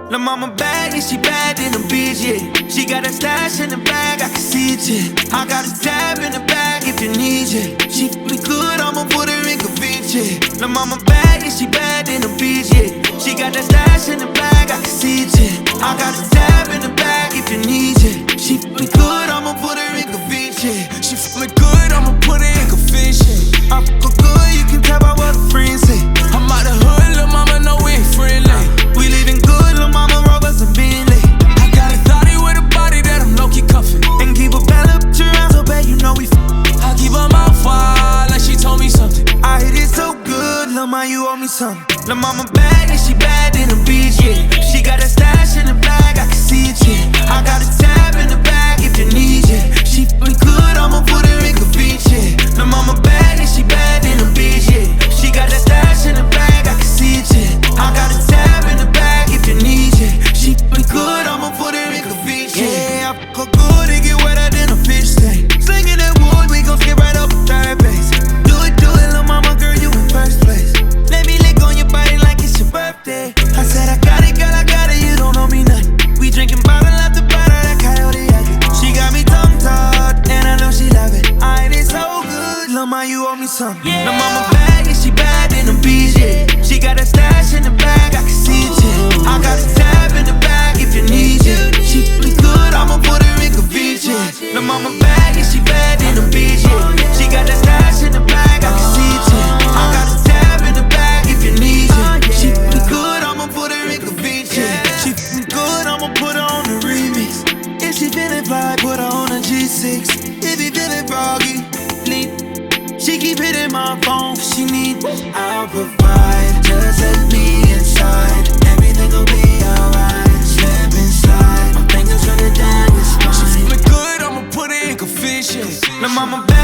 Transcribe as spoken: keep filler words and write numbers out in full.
Lil' mama bad, yeah, she bad in the beach, yeah. She got a stash in the bag, I can see it, yeah. I got a tab in the bag if you need it. She feelin' good, I'ma put her in convince, yeah. Lil' mama bad, yeah, she bad in the beach, yeah. She got that stash in the bag, I can see it, yeah. I got a tab in the bag if you need it. She feelin' good, I'ma put her in convince, yeah. She feelin' good, I'ma put her in convince, yeah. I fuck her good, you can tell by what her friends say. I'm out the hood, lil' mama know we ain't friendly. We living good, lil' mama Rovers and Bentley. I got a thotty with a body that I'm low-key cuffin', and keep a bella bitch around so bad you know we f***. I keep her mouth wide like she told me something. I hit it so good, lil' ma, you owe me something. Lil' mama bad, yeah, she bad in the beach, yeah. She got a stash in the bag, I can see it, yeah. I got a tab in the bag if you need it. She feelin' good, I'ma put her in convince, yeah. Lil' mama bad, yeah, she bad in the beach, yeah. She got that stash in the bag, I can see it, yeah. I got a tab in the bag if you need it. She feelin' good, I'ma put her in convince, yeah. I fuck her good, it get wetter than a fish tank. Slinging that wood, we gon' skip right up third base. Do it, do it, lil' mama, girl, you in first place. Let me lick on your body like it's your birthday. I said I got it, girl, I got it, you don't know me nothing. We drinking bottle after bottle, that coyote yakking. She got me tongue-tied, and I know she love it. I ain't so good, lil' ma, you owe me something. Yeah. Lil' mama bad, yeah, she bad in the beach, yeah. She got a stash in the bag, I can see it, yeah. I got a tab in the bag if you need it. She feelin' good, I'ma put her in convince, yeah. Lil' mama bad, yeah, she bad in the beach, yeah. She got that stash in the bag, I can see it, yeah. I got a tab in the bag if you need it. She feelin' good, I'ma put her in convince, yeah. She feelin' good, I'ma put her on the remix. If she feelin' fly, put her on a G six. If he feelin' froggy, leap. She keep hitting my phone, she need. I'll provide, just let me inside. Everything gon' be alright. Slip inside, my fingers running down your spine. She feelin' good, I'ma put her in confusion. Lil' mama